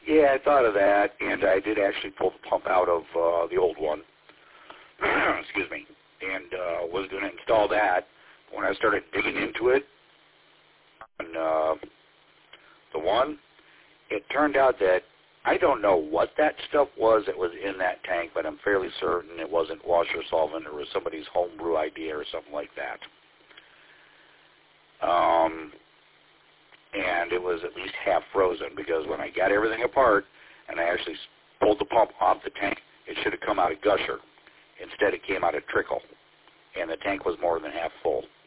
Yeah, I thought of that, and I did actually pull the pump out of the old one. Excuse me. And was going to install that. When I started digging into it, and the one, it turned out that I don't know what that stuff was that was in that tank, but I'm fairly certain it wasn't washer solvent. It was somebody's homebrew idea or something like that. And it was at least half frozen, because when I got everything apart and I actually pulled the pump off the tank, it should have come out a gusher. Instead, it came out a trickle, and the tank was more than half full.